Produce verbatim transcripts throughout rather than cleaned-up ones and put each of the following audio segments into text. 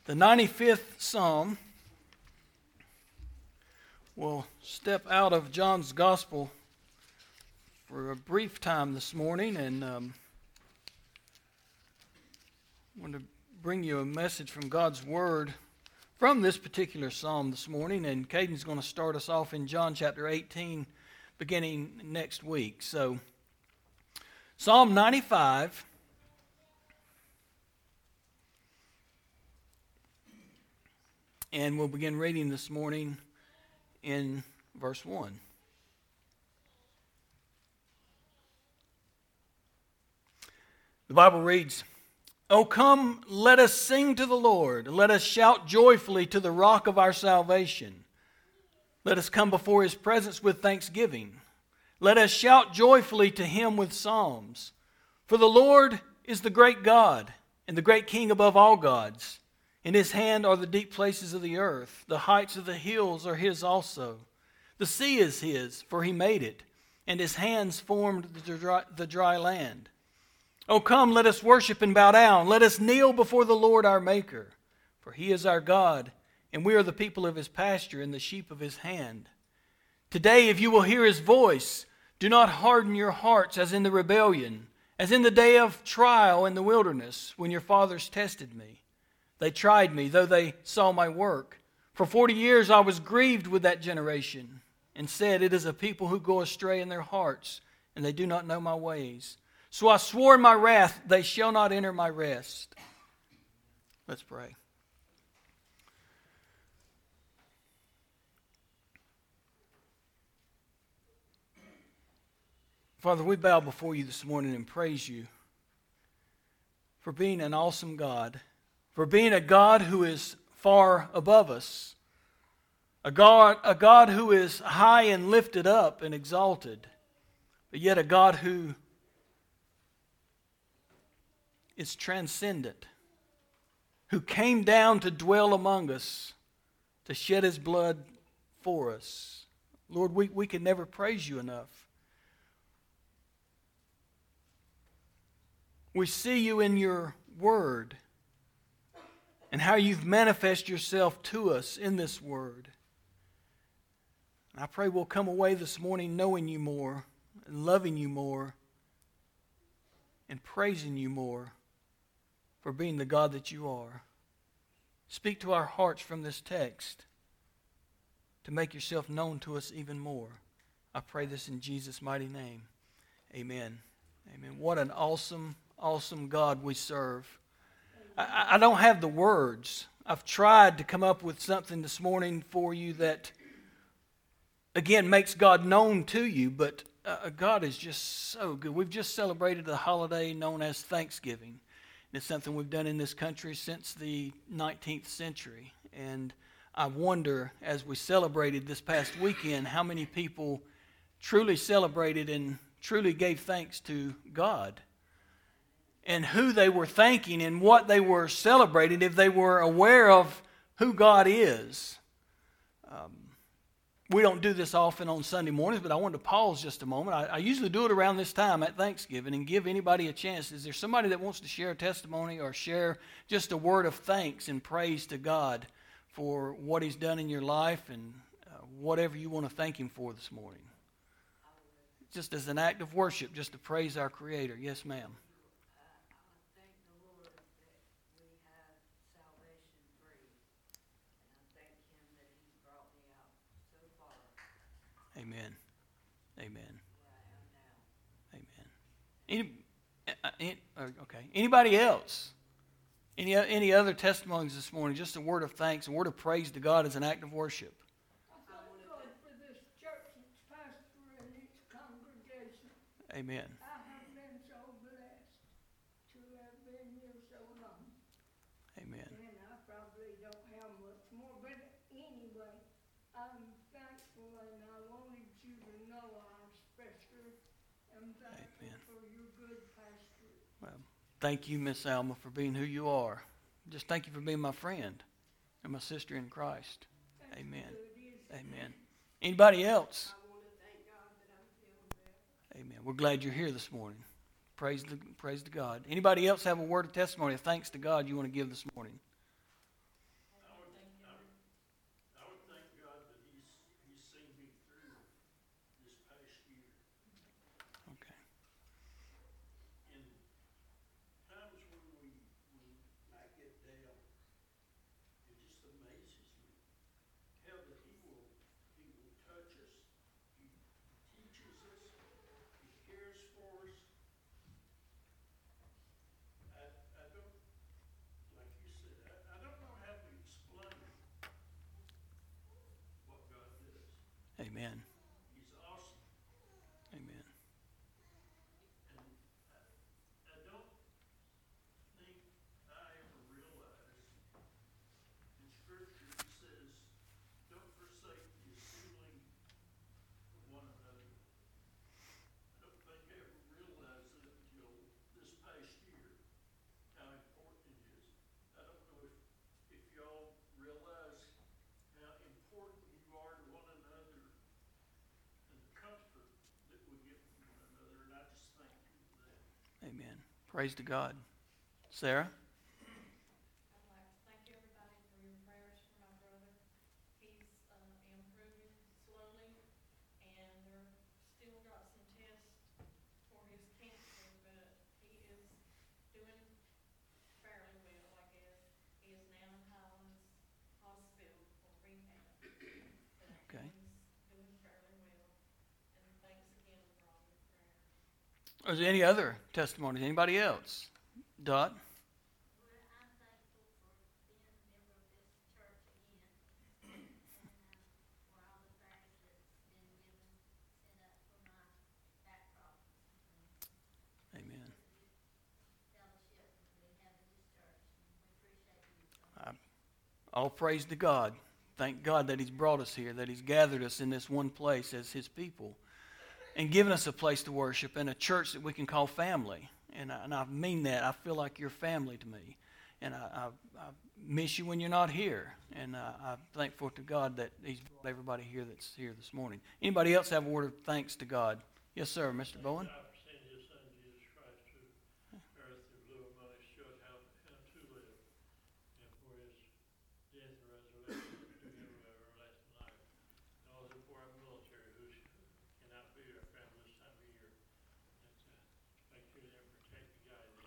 The ninety-fifth Psalm will step out of John's Gospel for a brief time this morning, and um, I want to bring you a message from God's Word from this particular Psalm this morning, and Caden's going to start us off in John chapter eighteen, beginning next week. So, Psalm ninety-five. And we'll begin reading this morning in verse one. The Bible reads, "O come, let us sing to the Lord. Let us shout joyfully to the rock of our salvation. Let us come before his presence with thanksgiving. Let us shout joyfully to him with psalms. For the Lord is the great God and the great King above all gods. In his hand are the deep places of the earth. The heights of the hills are his also. The sea is his, for he made it, and his hands formed the dry, the dry land. O come, let us worship and bow down. Let us kneel before the Lord our Maker. For he is our God, and we are the people of his pasture and the sheep of his hand. Today, if you will hear his voice, do not harden your hearts as in the rebellion, as in the day of trial in the wilderness, when your fathers tested me. They tried me, though they saw my work. For forty years I was grieved with that generation, and said, it is a people who go astray in their hearts, and they do not know my ways. So I swore in my wrath, they shall not enter my rest." Let's pray. Father, we bow before you this morning and praise you for being an awesome God, for being a God who is far above us, a God, a God who is high and lifted up and exalted, but yet a God who is transcendent, who came down to dwell among us, to shed his blood for us. Lord, we, we can never praise you enough. We see you in your word, and how you've manifested yourself to us in this word. And I pray we'll come away this morning knowing you more, and loving you more, and praising you more for being the God that you are. Speak to our hearts from this text to make yourself known to us even more. I pray this in Jesus' mighty name. Amen. Amen. What an awesome, awesome God we serve. I, I don't have the words. I've tried to come up with something this morning for you that, again, makes God known to you, but uh, God is just so good. We've just celebrated a holiday known as Thanksgiving. It's something we've done in this country since the nineteenth century. And I wonder, as we celebrated this past weekend, how many people truly celebrated and truly gave thanks to God, and who they were thanking and what they were celebrating, if they were aware of who God is. Um, we don't do this often on Sunday mornings, but I wanted to pause just a moment. I, I usually do it around this time at Thanksgiving and give anybody a chance. Is there somebody that wants to share a testimony or share just a word of thanks and praise to God for what he's done in your life, and uh, whatever you want to thank him for this morning? Just as an act of worship, just to praise our Creator. Yes, ma'am. Amen. Amen. Amen. Any, uh, any, okay. Anybody else? Any any other testimonies this morning? Just a word of thanks, a word of praise to God as an act of worship. I thank God for this church, its pastor, and its congregation. Amen. I have been so blessed to have been here so long. Amen. And I probably don't have much more, but anyway, I'm thankful, and I wanted you to know I especially am thankful Amen. for your good pastor. Well, thank you, Miss Alma, for being who you are. Just thank you for being my friend and my sister in Christ. Thank Amen. you, Amen. Anybody else? I want to thank God that I'm feeling better. Amen. We're glad you're here this morning. Praise the praise to God. Anybody else have a word of testimony, of thanks to God you want to give this morning? Amen. Praise to God. Sarah? I'd like to thank everybody for your prayers for my brother. He's uh, improving slowly, and they're still got some tests for his cancer, but he is doing fairly well, I guess. He is now in Highlands Hospital for rehab, but Okay. he's doing fairly well. And thanks again for all your prayers. Is there any other testimonies? Anybody else? Dot? Amen. I- All praise to God. Thank God that He's brought us here, that He's gathered us in this one place as His people, and given us a place to worship and a church that we can call family. And I, and I mean that. I feel like you're family to me. And I, I, I miss you when you're not here. And uh, I'm thankful to God that He's brought everybody here that's here this morning. Anybody else have a word of thanks to God? Yes, sir, Mister Bowen. God for sending His Son Jesus Christ to earth to live among us, showed how, how to live, and for His death and resurrection to give Him everlasting life. And also for our military, who cannot be our family this time of year, and to make sure they're protected and guided.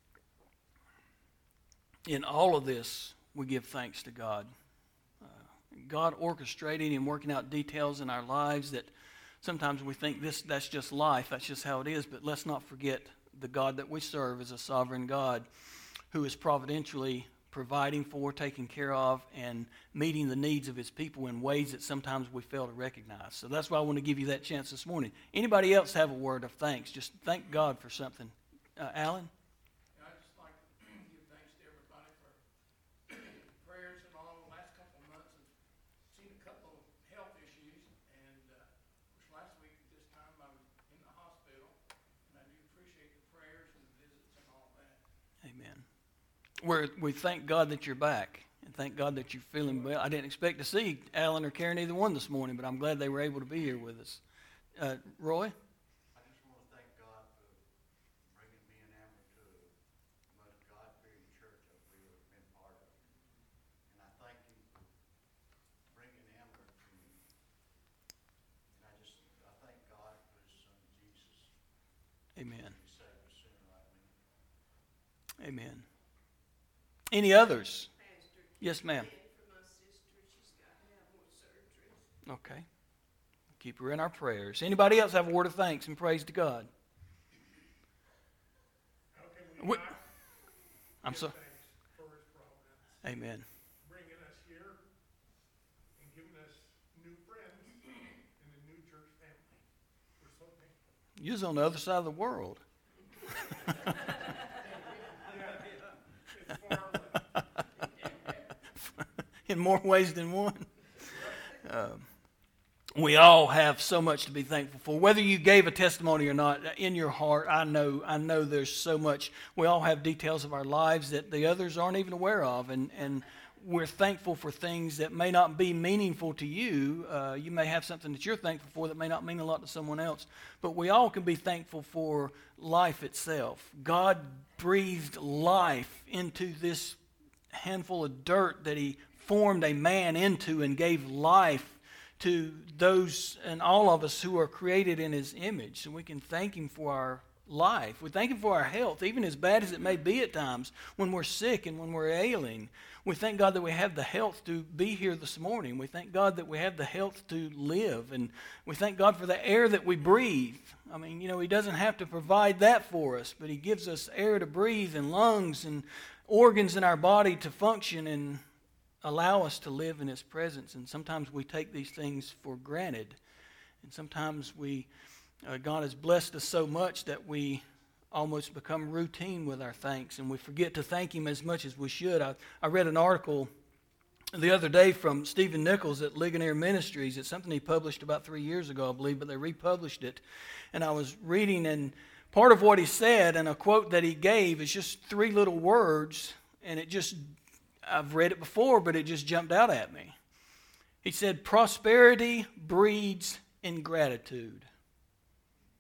In all of this, we give thanks to God. Uh, God orchestrating and working out details in our lives that sometimes we think this that's just life, that's just how it is, but let's not forget the God that we serve is a sovereign God who is providentially providing for, taking care of, and meeting the needs of His people in ways that sometimes we fail to recognize. So that's why I want to give you that chance this morning. Anybody else have a word of thanks? Just thank God for something. Uh, Alan? And I'd just like to give thanks to everybody for prayers and all. The last couple of months I've seen a couple of health issues, and uh, of course last week at this time I was in the hospital, and I do appreciate the prayers and the visits and all that. Amen. We're, we thank God that you're back, and thank God that you're feeling well. I didn't expect to see Alan or Karen, either one, this morning, but I'm glad they were able to be here with us. Uh, Roy? I just want to thank God for bringing me and Amber to the most God-fearing church that we've ever been part of. And I thank Him for bringing Amber to me. And I just, I thank God for His Son Jesus. Amen. He saved a sinner like me. Amen. Any others? Pastor, Yes, ma'am. and for my sister, she's got to have more surgeries. Okay. Keep her in our prayers. Anybody else have a word of thanks and praise to God? How can we We- not I'm give sorry. thanks for His providence, Amen. bringing us here and giving us new friends in the new church family. We're so thankful. You was on the other side of the world. It's far left. In more ways than one. Um, we all have so much to be thankful for. Whether you gave a testimony or not, in your heart, I know I know there's so much. We all have details of our lives that the others aren't even aware of, and, and we're thankful for things that may not be meaningful to you. Uh, you may have something that you're thankful for that may not mean a lot to someone else, but we all can be thankful for life itself. God breathed life into this handful of dirt that He formed a man into and gave life to those and all of us who are created in His image. So we can thank Him for our life. We thank Him for our health, even as bad as it may be at times when we're sick and when we're ailing. We thank God that we have the health to be here this morning. We thank God that we have the health to live. And we thank God for the air that we breathe. I mean, you know, He doesn't have to provide that for us, but He gives us air to breathe and lungs and organs in our body to function and allow us to live in His presence. And sometimes we take these things for granted. And sometimes we, uh, God has blessed us so much that we almost become routine with our thanks, and we forget to thank Him as much as we should. I, I read an article the other day from Stephen Nichols at Ligonier Ministries. It's something he published about three years ago, I believe, but they republished it. And I was reading, and part of what he said, and a quote that he gave, is just three little words, and it just, I've read it before, but it just jumped out at me. He said, "Prosperity breeds ingratitude."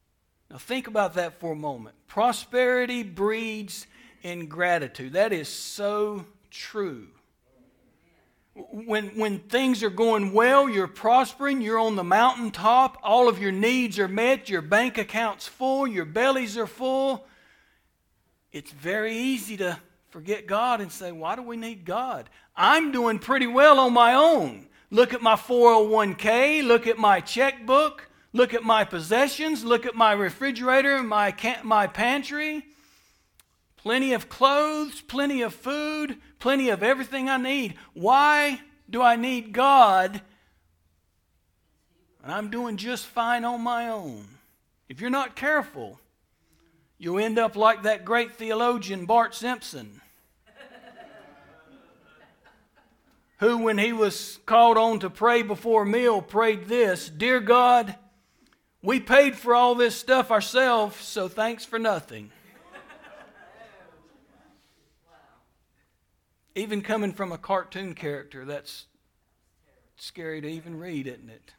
Now think about that for a moment. Prosperity breeds ingratitude. That is so true. When, when things are going well, you're prospering, you're on the mountaintop, all of your needs are met, your bank account's full, your bellies are full, it's very easy to forget God and say, why do we need God? I'm doing pretty well on my own. Look at my four oh one k, look at my checkbook, look at my possessions, look at my refrigerator, my, my pantry. Plenty of clothes, plenty of food, plenty of everything I need. Why do I need God? And I'm doing just fine on my own. If you're not careful, you'll end up like that great theologian Bart Simpson, who, when he was called on to pray before a meal, prayed this: Dear God, we paid for all this stuff ourselves, so thanks for nothing. Even coming from a cartoon character, that's scary to even read, isn't it?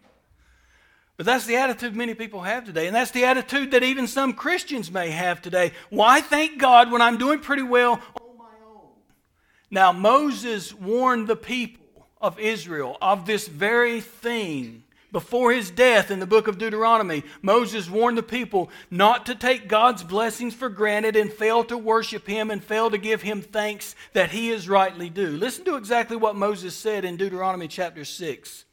But that's the attitude many people have today, and that's the attitude that even some Christians may have today. Why thank God when I'm doing pretty well on my own? Now, Moses warned the people of Israel of this very thing. Before his death in the book of Deuteronomy, Moses warned the people not to take God's blessings for granted and fail to worship Him and fail to give Him thanks that He is rightly due. Listen to exactly what Moses said in Deuteronomy chapter six.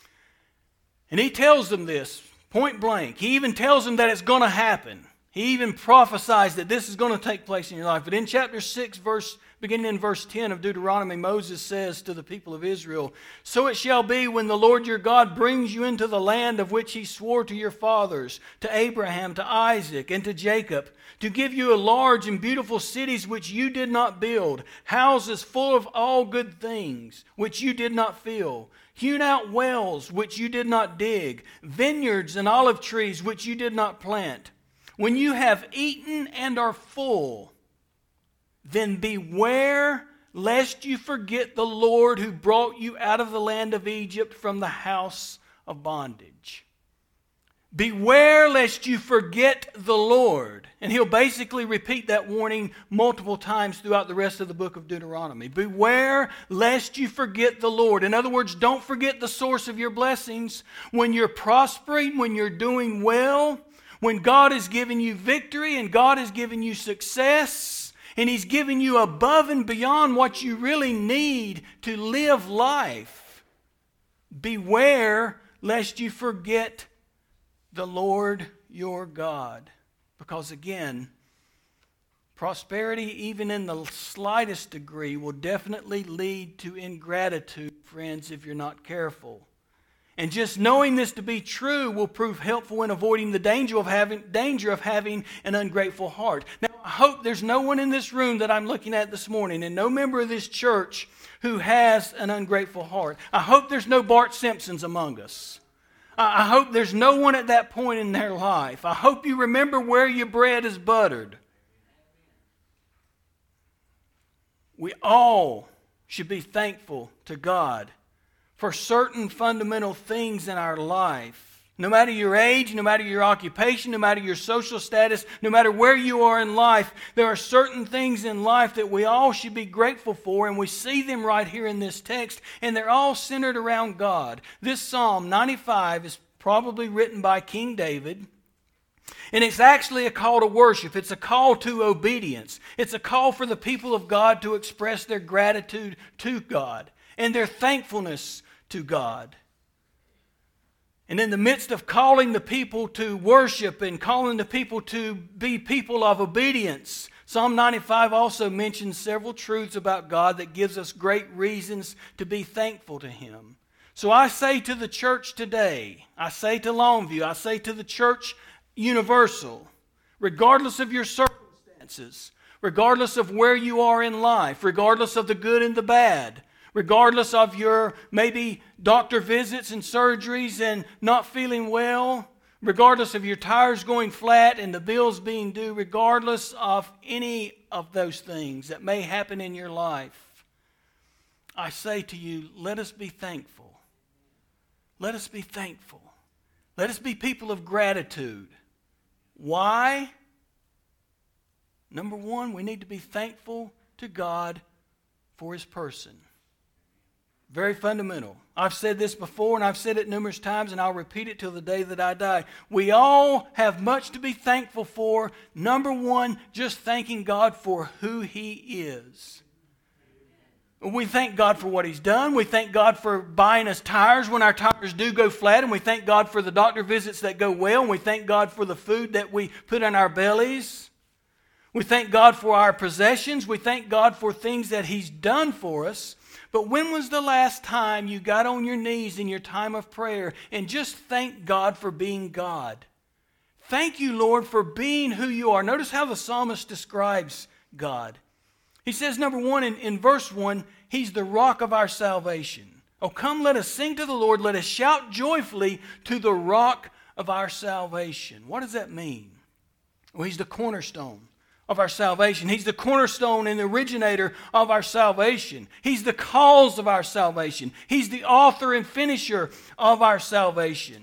And he tells them this, point blank. He even tells them that it's going to happen. He even prophesies that this is going to take place in your life. But in chapter six, verse beginning in verse ten of Deuteronomy, Moses says to the people of Israel, So it shall be when the Lord your God brings you into the land of which He swore to your fathers, to Abraham, to Isaac, and to Jacob, to give you a large and beautiful cities which you did not build, houses full of all good things which you did not fill, hewn out wells which you did not dig, vineyards and olive trees which you did not plant. When you have eaten and are full, then beware lest you forget the Lord who brought you out of the land of Egypt from the house of bondage. Beware lest you forget the Lord. And he'll basically repeat that warning multiple times throughout the rest of the book of Deuteronomy. Beware lest you forget the Lord. In other words, don't forget the source of your blessings. When you're prospering, when you're doing well, when God has given you victory and God has given you success, and He's given you above and beyond what you really need to live life, beware lest you forget the Lord your God. Because again, prosperity, even in the slightest degree, will definitely lead to ingratitude, friends, if you're not careful. And just knowing this to be true will prove helpful in avoiding the danger of having, danger of having an ungrateful heart. Now, I hope there's no one in this room that I'm looking at this morning, and no member of this church who has an ungrateful heart. I hope there's no Bart Simpsons among us. I hope there's no one at that point in their life. I hope you remember where your bread is buttered. We all should be thankful to God for certain fundamental things in our life. No matter your age, no matter your occupation, no matter your social status, no matter where you are in life, there are certain things in life that we all should be grateful for, and we see them right here in this text, and they're all centered around God. This Psalm ninety-five is probably written by King David, and it's actually a call to worship. It's a call to obedience. It's a call for the people of God to express their gratitude to God and their thankfulness to God. And in the midst of calling the people to worship and calling the people to be people of obedience, Psalm ninety-five also mentions several truths about God that gives us great reasons to be thankful to Him. So I say to the church today, I say to Longview, I say to the church universal, regardless of your circumstances, regardless of where you are in life, regardless of the good and the bad, regardless of your maybe doctor visits and surgeries and not feeling well, regardless of your tires going flat and the bills being due, regardless of any of those things that may happen in your life, I say to you, let us be thankful. Let us be thankful. Let us be people of gratitude. Why? Number one, we need to be thankful to God for His person. Very fundamental. I've said this before, and I've said it numerous times, and I'll repeat it till the day that I die. We all have much to be thankful for. Number one, just thanking God for who He is. We thank God for what He's done. We thank God for buying us tires when our tires do go flat, and we thank God for the doctor visits that go well, and we thank God for the food that we put in our bellies. We thank God for our possessions. We thank God for things that He's done for us. But when was the last time you got on your knees in your time of prayer and just thanked God for being God? Thank you, Lord, for being who you are. Notice how the psalmist describes God. He says, number one, in, in verse one, He's the rock of our salvation. Oh, come, let us sing to the Lord. Let us shout joyfully to the rock of our salvation. What does that mean? Well, He's the cornerstone of our salvation. He's the cornerstone and the originator of our salvation. He's the cause of our salvation. He's the author and finisher of our salvation.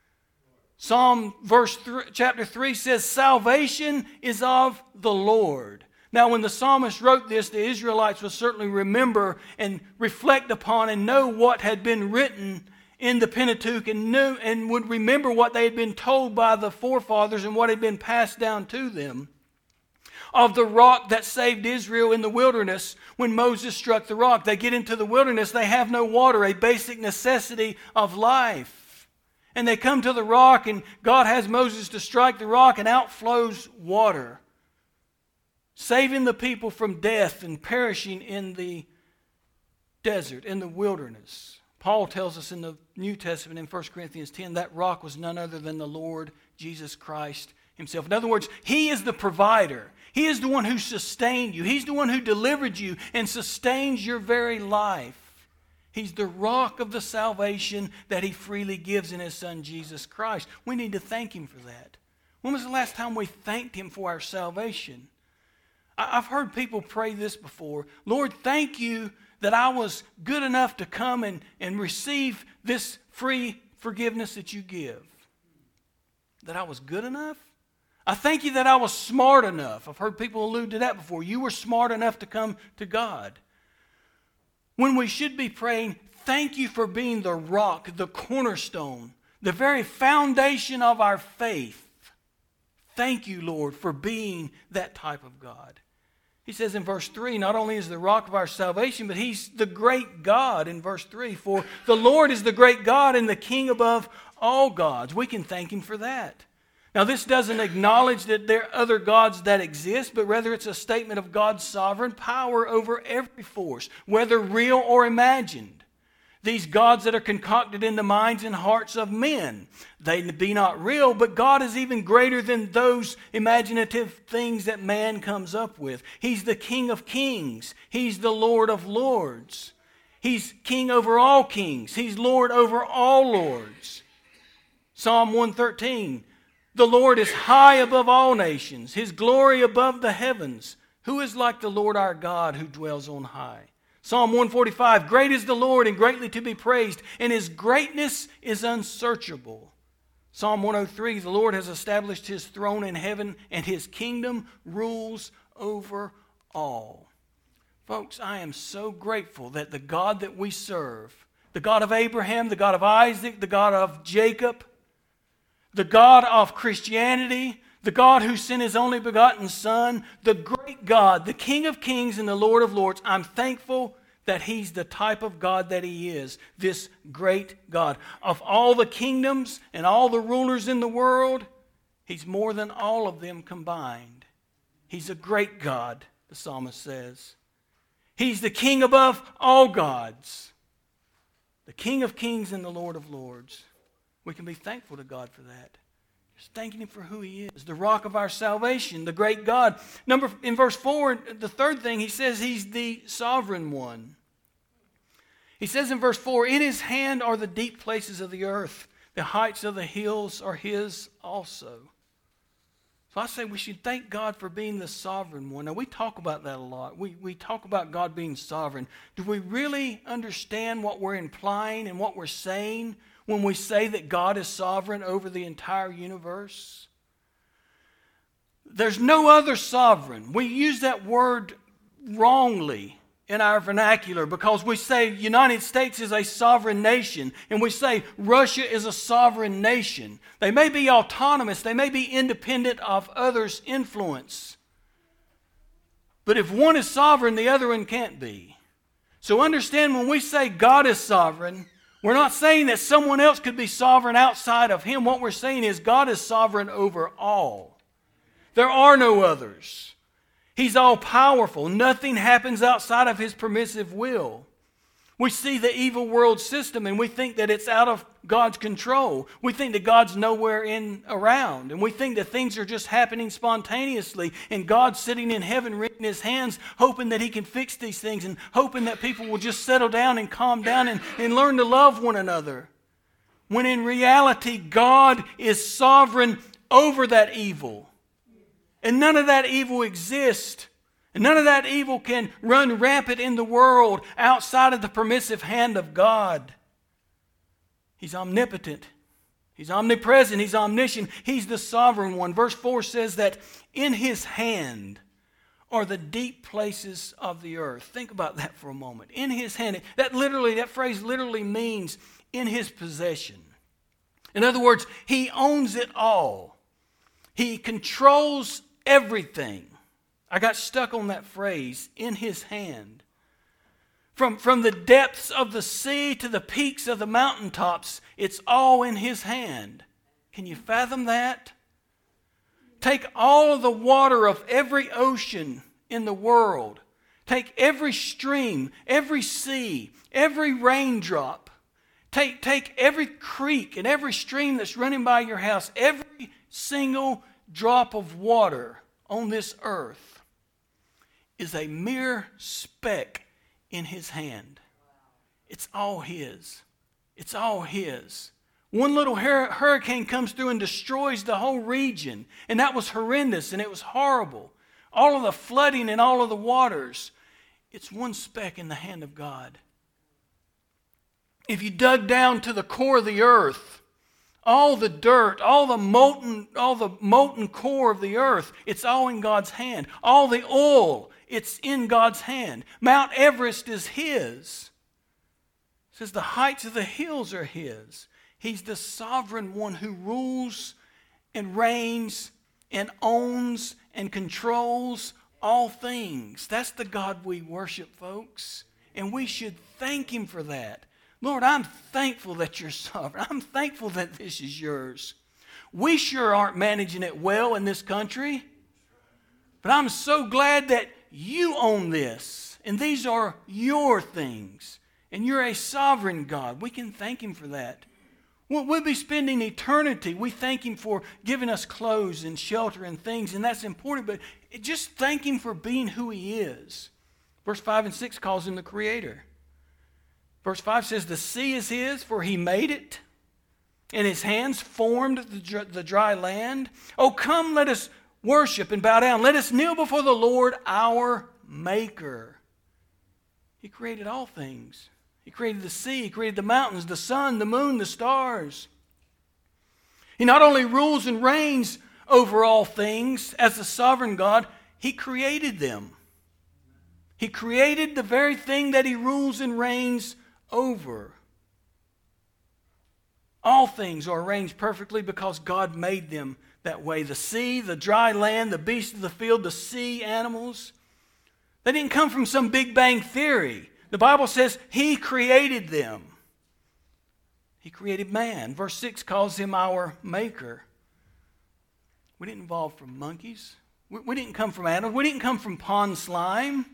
Psalm verse three, chapter three says, salvation is of the Lord. Now, when the psalmist wrote this, the Israelites would certainly remember and reflect upon and know what had been written in the Pentateuch and knew and would remember what they had been told by the forefathers and what had been passed down to them of the rock that saved Israel in the wilderness when Moses struck the rock. They get into the wilderness, they have no water, a basic necessity of life. And they come to the rock, and God has Moses to strike the rock, and out flows water, saving the people from death and perishing in the desert, in the wilderness. Paul tells us in the New Testament in First Corinthians ten, that rock was none other than the Lord Jesus Christ Himself. In other words, He is the provider. He is the one who sustained you. He's the one who delivered you and sustains your very life. He's the rock of the salvation that He freely gives in His Son, Jesus Christ. We need to thank Him for that. When was the last time we thanked Him for our salvation? I've heard people pray this before. Lord, thank you that I was good enough to come and, and receive this free forgiveness that you give. That I was good enough? I thank you that I was smart enough. I've heard people allude to that before. You were smart enough to come to God. When we should be praying, thank you for being the rock, the cornerstone, the very foundation of our faith. Thank you, Lord, for being that type of God. He says in verse three, not only is the rock of our salvation, but He's the great God in verse three. For the Lord is the great God and the King above all gods. We can thank Him for that. Now, this doesn't acknowledge that there are other gods that exist, but rather it's a statement of God's sovereign power over every force, whether real or imagined. These gods that are concocted in the minds and hearts of men, they be not real, but God is even greater than those imaginative things that man comes up with. He's the King of kings. He's the Lord of lords. He's King over all kings. He's Lord over all lords. Psalm one thirteen, the Lord is high above all nations, His glory above the heavens. Who is like the Lord our God who dwells on high? Psalm one forty-five, great is the Lord and greatly to be praised, and His greatness is unsearchable. Psalm one oh three, the Lord has established His throne in heaven, and His kingdom rules over all. Folks, I am so grateful that the God that we serve, the God of Abraham, the God of Isaac, the God of Jacob, the God of Christianity, the God who sent His only begotten Son, the great God, the King of kings and the Lord of lords. I'm thankful that He's the type of God that He is, this great God. Of all the kingdoms and all the rulers in the world, He's more than all of them combined. He's a great God, the psalmist says. He's the King above all gods, the King of kings and the Lord of lords. We can be thankful to God for that. Just thanking Him for who He is, the rock of our salvation, the great God. Number in verse four, the third thing, he says He's the sovereign one. He says in verse four, in His hand are the deep places of the earth. The heights of the hills are His also. So I say we should thank God for being the sovereign one. Now, we talk about that a lot. We, we talk about God being sovereign. Do we really understand what we're implying and what we're saying when we say that God is sovereign over the entire universe? There's no other sovereign. We use that word wrongly in our vernacular because we say United States is a sovereign nation and we say Russia is a sovereign nation. They may be autonomous, they may be independent of others' influence. But if one is sovereign, the other one can't be. So understand, when we say God is sovereign, we're not saying that someone else could be sovereign outside of Him. What we're saying is God is sovereign over all. There are no others. He's all-powerful. Nothing happens outside of His permissive will. We see the evil world system and we think that it's out of God's control. We think that God's nowhere in around. And we think that things are just happening spontaneously. And God's sitting in heaven wringing His hands, hoping that He can fix these things and hoping that people will just settle down and calm down and, and learn to love one another. When in reality, God is sovereign over that evil. And none of that evil exists. And none of that evil can run rampant in the world outside of the permissive hand of God. He's omnipotent. He's omnipresent. He's omniscient. He's the sovereign one. Verse four says that in His hand are the deep places of the earth. Think about that for a moment. In His hand. That literally, that phrase literally means in His possession. In other words, He owns it all. He controls everything. I got stuck on that phrase, in His hand. From, from the depths of the sea to the peaks of the mountaintops, it's all in His hand. Can you fathom that? Take all of the water of every ocean in the world. Take every stream, every sea, every raindrop. Take, take every creek and every stream that's running by your house, every single drop of water on this earth is a mere speck in His hand. It's all His. It's all His. One little hur- hurricane comes through and destroys the whole region, and that was horrendous and it was horrible. All of the flooding and all of the waters, it's one speck in the hand of God. If you dug down to the core of the earth, all the dirt, all the molten, all the molten core of the earth, it's all in God's hand. All the oil, it's in God's hand. Mount Everest is His. It says the heights of the hills are His. He's the sovereign one who rules and reigns and owns and controls all things. That's the God we worship, folks. And we should thank Him for that. Lord, I'm thankful that You're sovereign. I'm thankful that this is Yours. We sure aren't managing it well in this country. But I'm so glad that You own this. And these are Your things. And You're a sovereign God. We can thank Him for that. We'll be spending eternity. We thank Him for giving us clothes and shelter and things. And that's important. But just thank Him for being who He is. Verse five and six calls Him the Creator. Verse five says, the sea is His, for He made it, and His hands formed the, the dry land. Oh, come, let us worship and bow down. Let us kneel before the Lord, our Maker. He created all things. He created the sea, He created the mountains, the sun, the moon, the stars. He not only rules and reigns over all things as the sovereign God, He created them. He created the very thing that He rules and reigns over. All things are arranged perfectly because God made them that way. The sea, the dry land, the beasts of the field, the sea animals. They didn't come from some Big Bang theory. The Bible says He created them. He created man. Verse six calls Him our Maker. We didn't evolve from monkeys. We, we didn't come from animals. We didn't come from pond slime.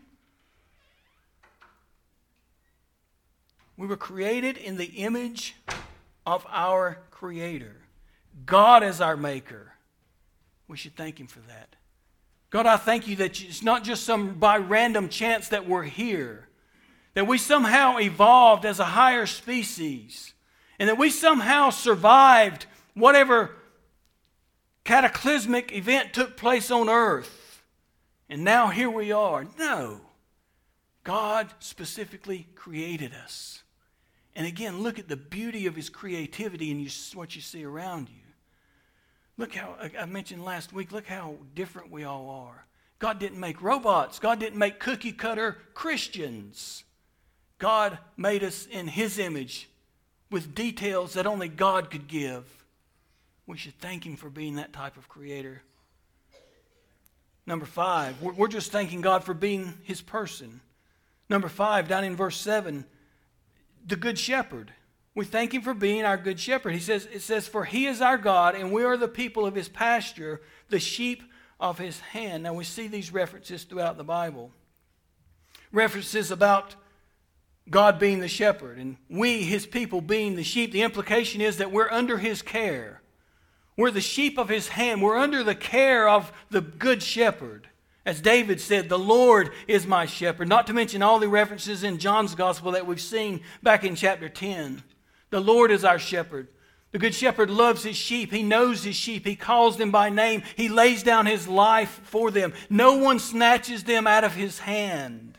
We were created in the image of our Creator. God is our Maker. We should thank Him for that. God, I thank You that it's not just some by random chance that we're here. That we somehow evolved as a higher species. And that we somehow survived whatever cataclysmic event took place on earth. And now here we are. No. God specifically created us. And again, look at the beauty of His creativity and you, what you see around you. Look how, I mentioned last week, look how different we all are. God didn't make robots. God didn't make cookie cutter Christians. God made us in His image with details that only God could give. We should thank Him for being that type of creator. Number five, we're just thanking God for being His person. Number five, down in verse seven, the Good Shepherd. We thank Him for being our Good Shepherd. He says, it says, for He is our God, and we are the people of His pasture, the sheep of His hand. Now we see these references throughout the Bible. References about God being the shepherd, and we, His people, being the sheep. The implication is that we're under His care. We're the sheep of His hand. We're under the care of the Good Shepherd. As David said, the Lord is my shepherd. Not to mention all the references in John's Gospel that we've seen back in chapter ten. The Lord is our shepherd. The Good Shepherd loves His sheep. He knows His sheep. He calls them by name. He lays down His life for them. No one snatches them out of His hand.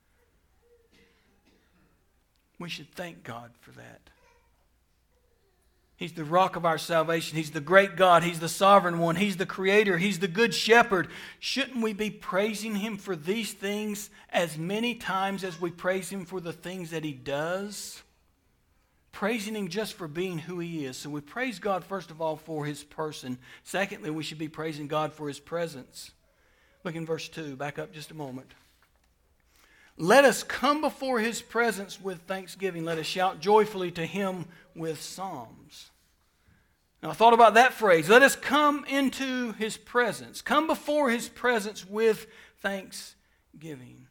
We should thank God for that. He's the rock of our salvation. He's the great God. He's the sovereign one. He's the creator. He's the Good Shepherd. Shouldn't we be praising Him for these things as many times as we praise Him for the things that He does? Praising Him just for being who He is. So we praise God first of all for His person. Secondly, we should be praising God for His presence. Look in verse two. Back up just a moment. Let us come before His presence with thanksgiving. Let us shout joyfully to Him with psalms. Now I thought about that phrase. Let us come into His presence. Come before His presence with thanksgiving.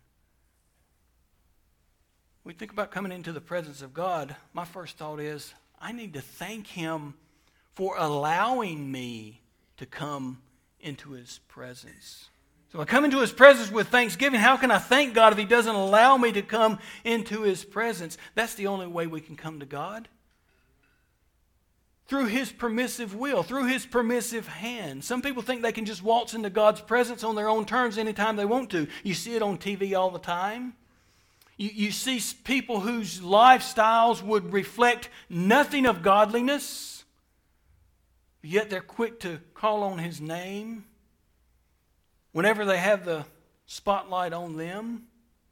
We think about coming into the presence of God. My first thought is, I need to thank Him for allowing me to come into His presence. So I come into His presence with thanksgiving. How can I thank God if He doesn't allow me to come into His presence? That's the only way we can come to God. Through His permissive will, through His permissive hand. Some people think they can just waltz into God's presence on their own terms anytime they want to. You see it on T V all the time. You, you see people whose lifestyles would reflect nothing of godliness, yet they're quick to call on His name whenever they have the spotlight on them.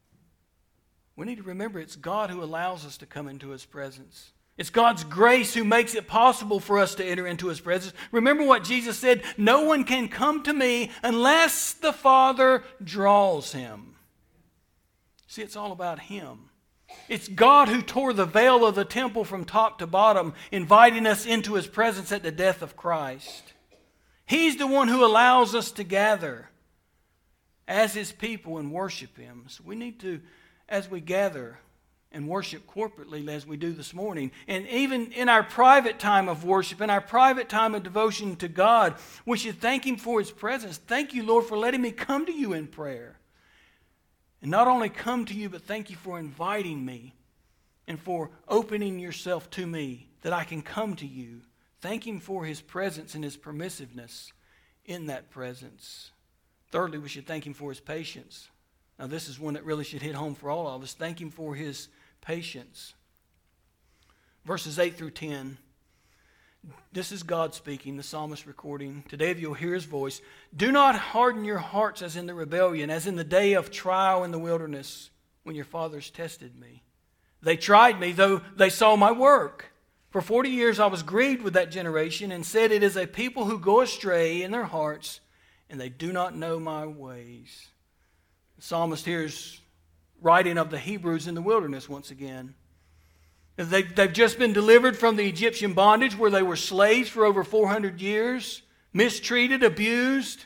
We need to remember it's God who allows us to come into His presence. It's God's grace who makes it possible for us to enter into His presence. Remember what Jesus said, no one can come to me unless the Father draws him. See, it's all about Him. It's God who tore the veil of the temple from top to bottom, inviting us into His presence at the death of Christ. He's the one who allows us to gather as His people and worship Him. So we need to, as we gather and worship corporately as we do this morning, and even in our private time of worship, in our private time of devotion to God, we should thank Him for His presence. Thank you, Lord, for letting me come to You in prayer. And not only come to You, but thank You for inviting me and for opening Yourself to me that I can come to You. Thank Him for His presence and His permissiveness in that presence. Thirdly, we should thank Him for His patience. Now, this is one that really should hit home for all of us. Thank Him for His patience. Verses eight through ten. This is God speaking, the psalmist recording. Today, if you'll hear His voice, do not harden your hearts as in the rebellion, as in the day of trial in the wilderness, when your fathers tested me. They tried me, though they saw my work. For forty years I was grieved with that generation, and said, it is a people who go astray in their hearts, and they do not know my ways. The psalmist here is writing of the Hebrews in the wilderness once again. They've, they've just been delivered from the Egyptian bondage where they were slaves for over four hundred years, mistreated, abused.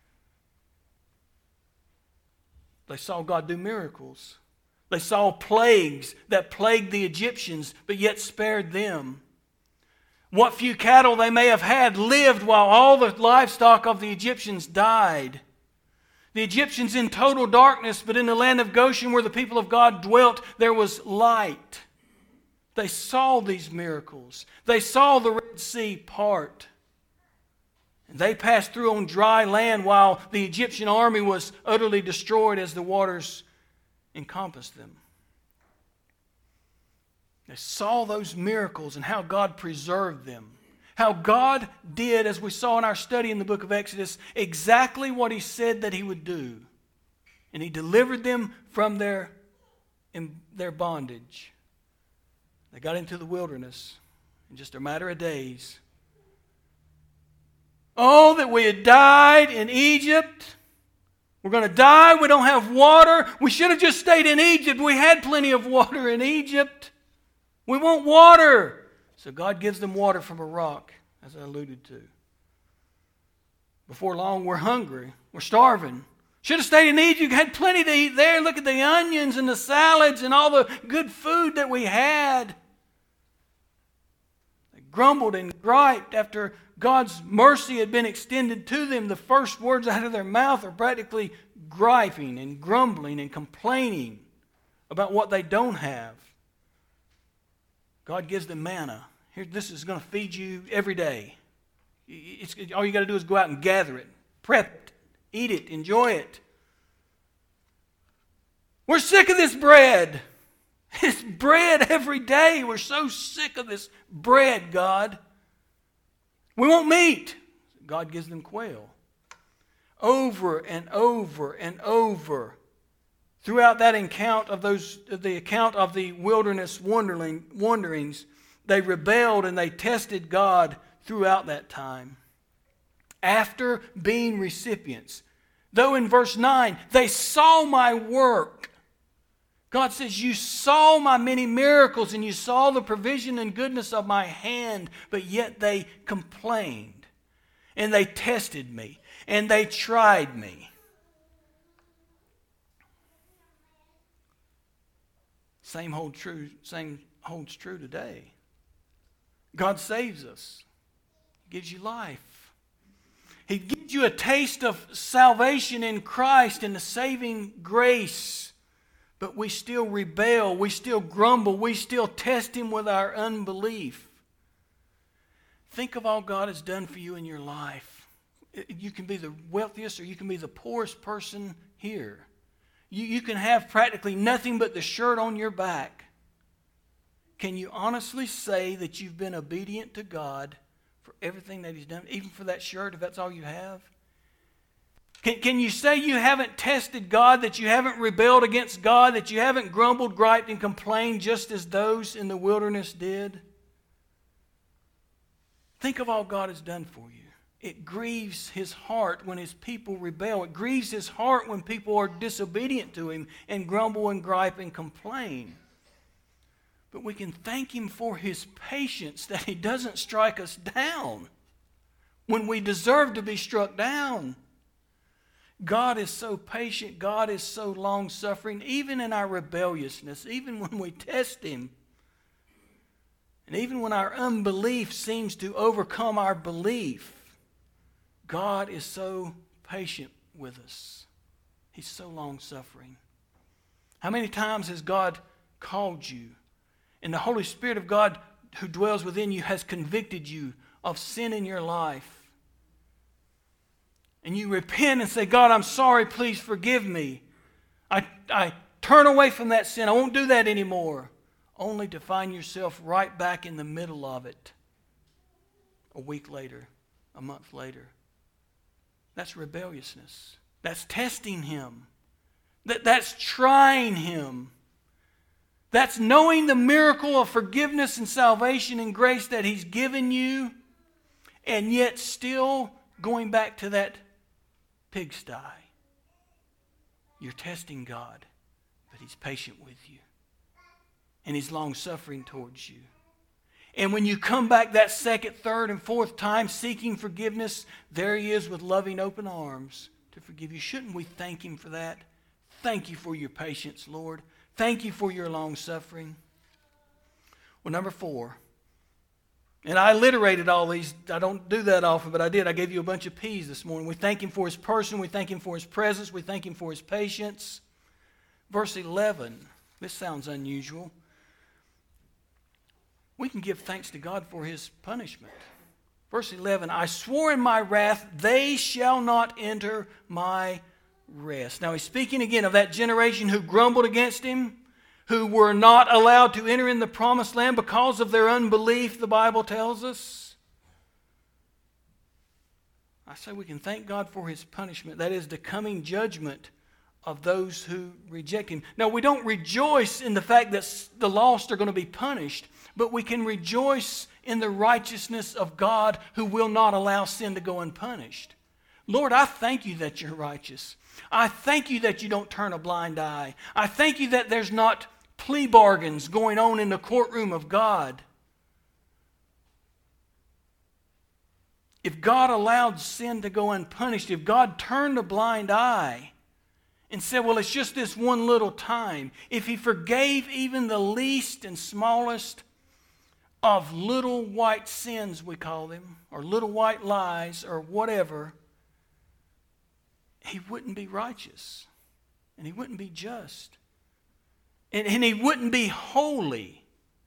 They saw God do miracles. They saw plagues that plagued the Egyptians, but yet spared them. What few cattle they may have had lived while all the livestock of the Egyptians died. The Egyptians in total darkness, but in the land of Goshen where the people of God dwelt, there was light. They saw these miracles. They saw the Red Sea part. And they passed through on dry land while the Egyptian army was utterly destroyed as the waters encompassed them. They saw those miracles and how God preserved them, how God did, as we saw in our study in the book of Exodus, exactly what He said that He would do. And He delivered them from their, in their bondage. They got into the wilderness in just a matter of days. Oh, that we had died in Egypt. We're going to die. We don't have water. We should have just stayed in Egypt. We had plenty of water in Egypt. We want water. So God gives them water from a rock, as I alluded to. Before long, we're hungry. We're starving. Should have stayed in Egypt. Had plenty to eat there. Look at the onions and the salads and all the good food that we had. They grumbled and griped after God's mercy had been extended to them. The first words out of their mouth are practically griping and grumbling and complaining about what they don't have. God gives them manna. Here, this is going to feed you every day. It's, all you got to do is go out and gather it, prep it, eat it, enjoy it. We're sick of this bread. It's bread every day. We're so sick of this bread, God. We want meat. God gives them quail. Over and over and over. Throughout that account of those, the account of the wilderness wandering, wanderings, they rebelled and they tested God throughout that time. After being recipients, though in verse nine, they saw my work. God says, you saw my many miracles and you saw the provision and goodness of my hand, but yet they complained and they tested me and they tried me. Same hold true, same holds true today. God saves us. He gives you life. He gives you a taste of salvation in Christ and the saving grace. But we still rebel, we still grumble, we still test Him with our unbelief. Think of all God has done for you in your life. You can be the wealthiest or you can be the poorest person here. You, you can have practically nothing but the shirt on your back. Can you honestly say that you've been obedient to God for everything that He's done, even for that shirt, if that's all you have? Can, can you say you haven't tested God, that you haven't rebelled against God, that you haven't grumbled, griped, and complained just as those in the wilderness did? Think of all God has done for you. It grieves His heart when His people rebel. It grieves His heart when people are disobedient to Him and grumble and gripe and complain. But we can thank Him for His patience, that He doesn't strike us down when we deserve to be struck down. God is so patient. God is so long-suffering, even in our rebelliousness, even when we test Him. And even when our unbelief seems to overcome our belief, God is so patient with us. He's so long-suffering. How many times has God called you? And the Holy Spirit of God who dwells within you has convicted you of sin in your life. And you repent and say, God, I'm sorry, please forgive me. I, I turn away from that sin. I won't do that anymore. Only to find yourself right back in the middle of it a week later, a month later. That's rebelliousness. That's testing Him. That, that's trying Him. That's knowing the miracle of forgiveness and salvation and grace that He's given you, and yet still going back to that pigsty. You're testing God, but He's patient with you. And He's long-suffering towards you. And when you come back that second, third, and fourth time seeking forgiveness, there He is with loving open arms to forgive you. Shouldn't we thank Him for that? Thank you for your patience, Lord. Thank you for your long-suffering. Well, number four. And I alliterated all these. I don't do that often, but I did. I gave you a bunch of P's this morning. We thank Him for His person. We thank Him for His presence. We thank Him for His patience. Verse eleven. This sounds unusual. We can give thanks to God for His punishment. Verse eleven. I swore in my wrath, they shall not enter my rest. Now He's speaking again of that generation who grumbled against Him, who were not allowed to enter in the promised land because of their unbelief, the Bible tells us. I say we can thank God for His punishment. That is the coming judgment of those who reject Him. Now, we don't rejoice in the fact that the lost are going to be punished, but we can rejoice in the righteousness of God who will not allow sin to go unpunished. Lord, I thank you that you're righteous. I thank you that you don't turn a blind eye. I thank you that there's not plea bargains going on in the courtroom of God. If God allowed sin to go unpunished, if God turned a blind eye and said, well, it's just this one little time, if He forgave even the least and smallest of little white sins, we call them, or little white lies, or whatever, He wouldn't be righteous, and He wouldn't be just, and, and He wouldn't be holy.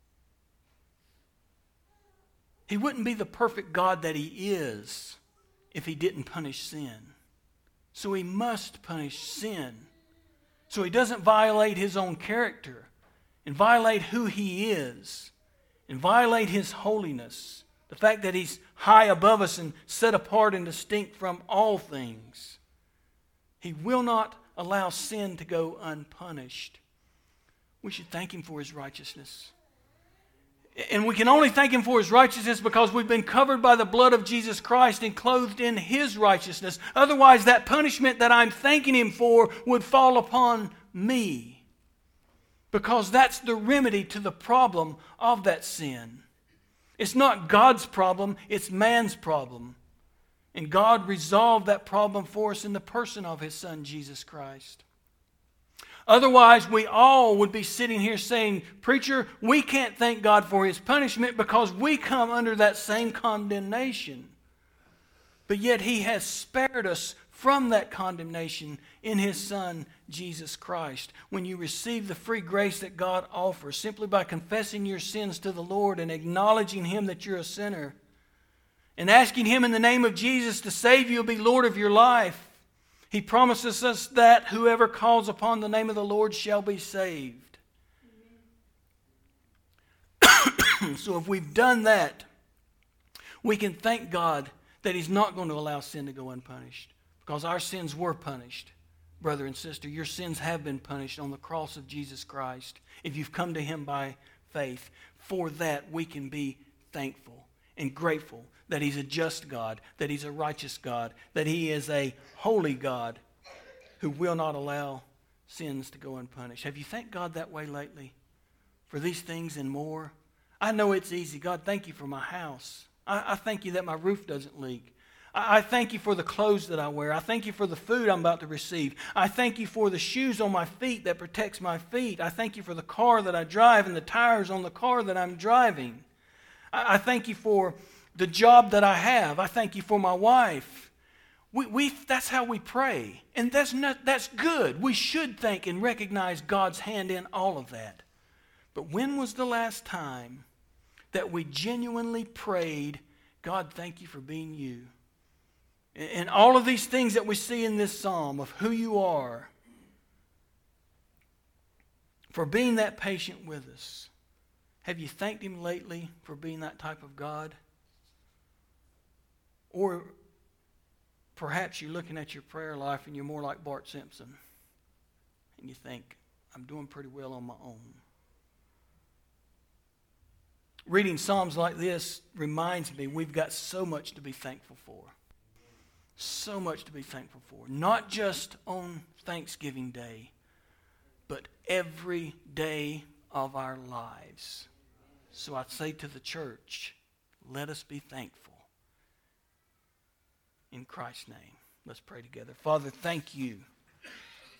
He wouldn't be the perfect God that He is if He didn't punish sin. So He must punish sin, so He doesn't violate His own character and violate who He is and violate His holiness, the fact that He's high above us and set apart and distinct from all things. He will not allow sin to go unpunished. We should thank Him for His righteousness. And we can only thank Him for His righteousness because we've been covered by the blood of Jesus Christ and clothed in His righteousness. Otherwise, that punishment that I'm thanking Him for would fall upon me, because that's the remedy to the problem of that sin. It's not God's problem, it's man's problem. And God resolved that problem for us in the person of His Son, Jesus Christ. Otherwise, we all would be sitting here saying, preacher, we can't thank God for His punishment because we come under that same condemnation. But yet He has spared us from that condemnation in His Son, Jesus Christ. When you receive the free grace that God offers, simply by confessing your sins to the Lord and acknowledging Him that you're a sinner, and asking Him in the name of Jesus to save you and be Lord of your life, He promises us that whoever calls upon the name of the Lord shall be saved. So if we've done that, we can thank God that He's not going to allow sin to go unpunished, because our sins were punished. Brother and sister, your sins have been punished on the cross of Jesus Christ. If you've come to Him by faith, for that we can be thankful and grateful that He's a just God, that He's a righteous God, that He is a holy God who will not allow sins to go unpunished. Have you thanked God that way lately for these things and more? I know it's easy. God, thank you for my house. I, I thank you that my roof doesn't leak. I, I thank you for the clothes that I wear. I thank you for the food I'm about to receive. I thank you for the shoes on my feet that protects my feet. I thank you for the car that I drive and the tires on the car that I'm driving. I, I thank you for the job that I have. I thank you for my wife. We, we, that's how we pray. And that's, not, that's good. We should thank and recognize God's hand in all of that. But when was the last time that we genuinely prayed, God, thank you for being you? And, and all of these things that we see in this psalm of who you are, for being that patient with us. Have you thanked Him lately for being that type of God? Or perhaps you're looking at your prayer life and you're more like Bart Simpson. And you think, I'm doing pretty well on my own. Reading Psalms like this reminds me we've got so much to be thankful for. So much to be thankful for. Not just on Thanksgiving Day, but every day of our lives. So I say to the church, let us be thankful. In Christ's name, let's pray together. Father, thank you